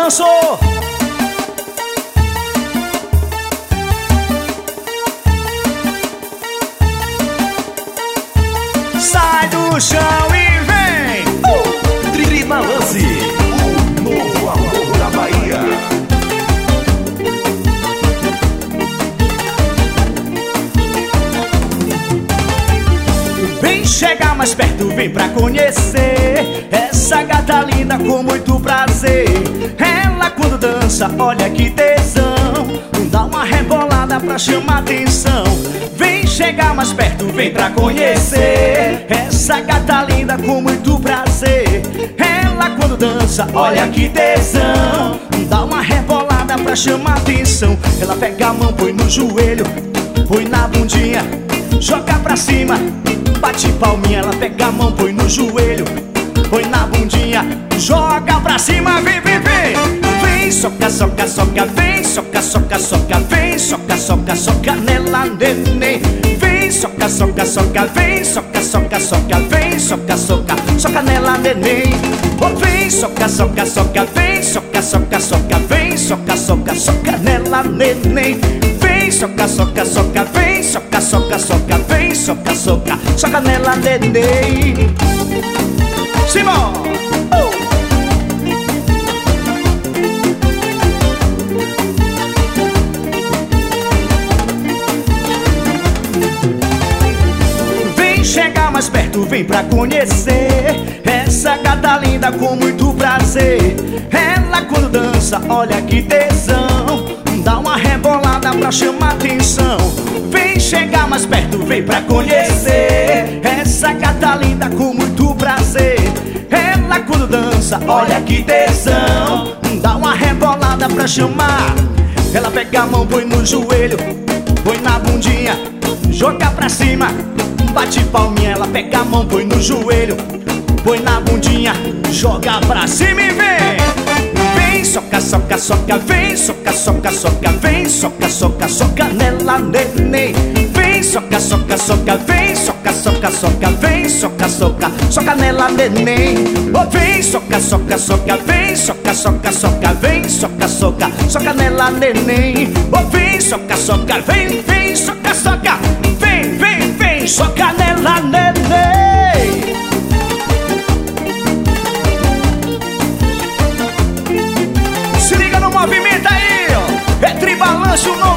balanço. Sai do chão e vem. Tribalance, o novo amor da Bahia. Vem chegar mais perto, vem pra conhecer essa gata linda com muito prazer. Ela quando dança, olha que tesão, dá uma rebolada pra chamar atenção. Vem chegar mais perto, vem pra conhecer essa gata linda com muito prazer. Ela quando dança, olha que tesão, dá uma rebolada pra chamar atenção. Ela pega a mão, põe no joelho, põe na bundinha, joga pra cima, bate palminha. Ela pega a mão, põe no joelho, põe na bundinha, joga pra cima, vem, vem, vem. Vem, soca, soca, soca, vem, soca, soca, soca, vem, soca, soca, soca nela, neném. Vem, soca, soca, soca, vem, soca, soca, soca, vem, soca, soca, soca nela, neném. Oh, vem, soca, soca, soca, vem, soca, soca, soca, vem, soca, soca, soca nela, neném. Vem, soca, soca, soca, vem, soca, soca, soca, vem, soca, soca, soca nela, neném. Simão! Vem chegar mais perto, vem pra conhecer essa gata linda com muito prazer. Ela quando dança, olha que tesão, dá uma rebolada pra chamar atenção. Vem chegar mais perto, vem pra conhecer essa gata linda com muito prazer. Ela quando dança, olha que tesão, dá uma rebolada pra chamar. Ela pega a mão, põe no joelho, põe na bundinha, joga pra cima, bate palminha. Ela pega a mão, põe no joelho, põe na bundinha, joga pra cima e vem. Vem, soca, soca, soca, vem, soca, soca, soca, vem, soca, soca, soca nela, neném. Vem, soca, soca, soca, vem, soca, soca, soca, vem, soca, soca, soca nela, neném. Oh, vem, soca, soca, soca, vem, soca, soca, soca, vem, soca, soca, soca nela, neném. Oh, vem, soca, soca, vem, vem, soca, soca, vem, vem, vem, soca nela, neném. Se liga no movimento aí, ó. É Tribalance, o